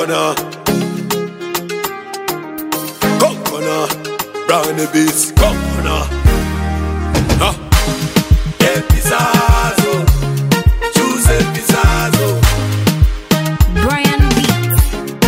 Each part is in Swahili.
Kokona, Kokona, Brownie Beats, Kokona. El Pisazo, choose El Pisazo. Brian Beats.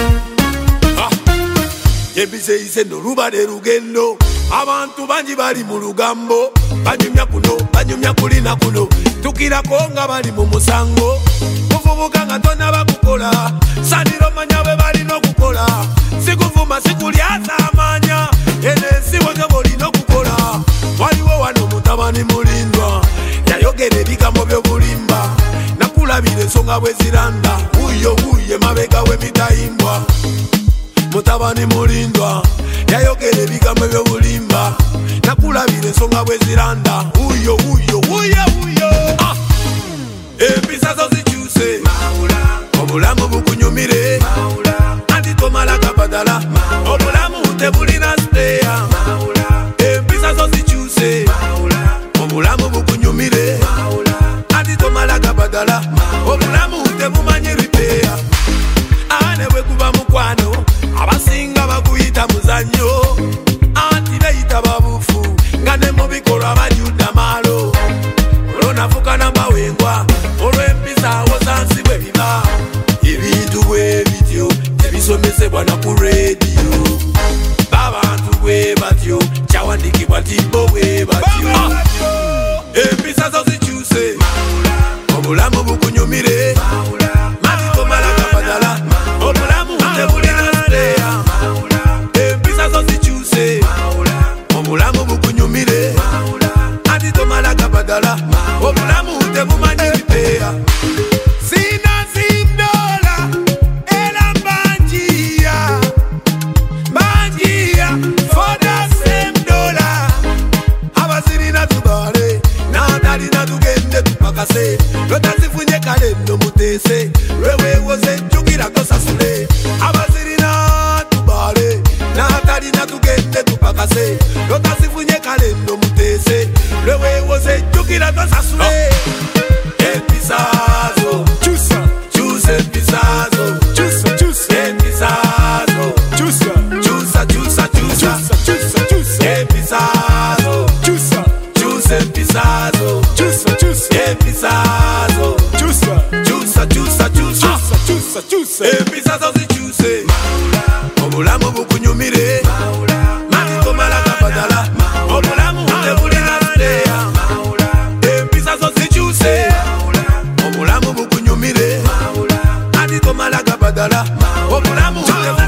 Yebise ise no ruba de rugendo. Abantu banji bali mu lugambo. Banyumya kuno, banyumya kulina kuno. Tukira konga bali mu musango. Kuvubuka nga tonna bakukola. Saniro manya we bali no kukola. Sikuvuma sikulyaza amanya. Enensi wonyo boli no kukola. Waliwo wano mutabani mulindwa. Yayogere bigambo by'obulimba. Nakulabire ensonga bwe ziranda. Uyo uye mabega we mitayimbwa. Mutabani mulindwa. Yayogere bigambo by'obulimba. Nakulabire ensonga bwe ziranda. Uyo uyo uyo uyo. Empisa zo zikyuse. Obulamu bukunyumire. Anti tomala kabadala. Obulamu tebulina steya. Empisa zo zikyuse. Obulamu bukunyumire. Anti tomala kabadala. Obulamu tebumanyi repair. Ane bwe kuba mukwano. Abasinga bakuyita muzanyo. Anti beyita babufu. Nga ne mu bikolwa bajjudde amaalo. Olwonafuka nambawengwa. Olw'empisa wozansi bwe biba. Ebintu bwe bityo tebisomesebwa na ku radio. Babantu bwe batyo kyawandikibwa tibbo bwe batyo. Empisa zo zikyuse. Obulamu bukunyumire. Mati tomala kabadala. Obulamu tebulina steya. Empisa zo zikyuse. Obulamu bukunyumire. Mati tomala kabadala. Obulamu tebumanyi repair. Sina sindola era banjia. Banjia for the same dollar. Abasirina tubale. Natalina tugende tupakase. Lotazifunye kale no mutese. Lwewe woze njukira tosasule. Abasirina tubale. Natalina tugende tupakase. Lotazifunye kale no mutese. Lwewe woze njukira tosasule. El Pisazo, chusa, chusa El Pisazo, chusa, chusa El Pisazo, chusa, chusa, chusa, chusa, chusa, chusa El Pisazo, chusa, chusa El Pisazo, chusa, chusa El Pisazo, chusa, chusa, chusa, chusa, chusa, chusa El Pisazo zichuse. Obulamu bukunyumire. Mati tomala kabadala. Obulamu tebulina steya. El Pisazo zichuse. Obulamu bukunyumire. Mati tomala kabadala. Obulamu tebulina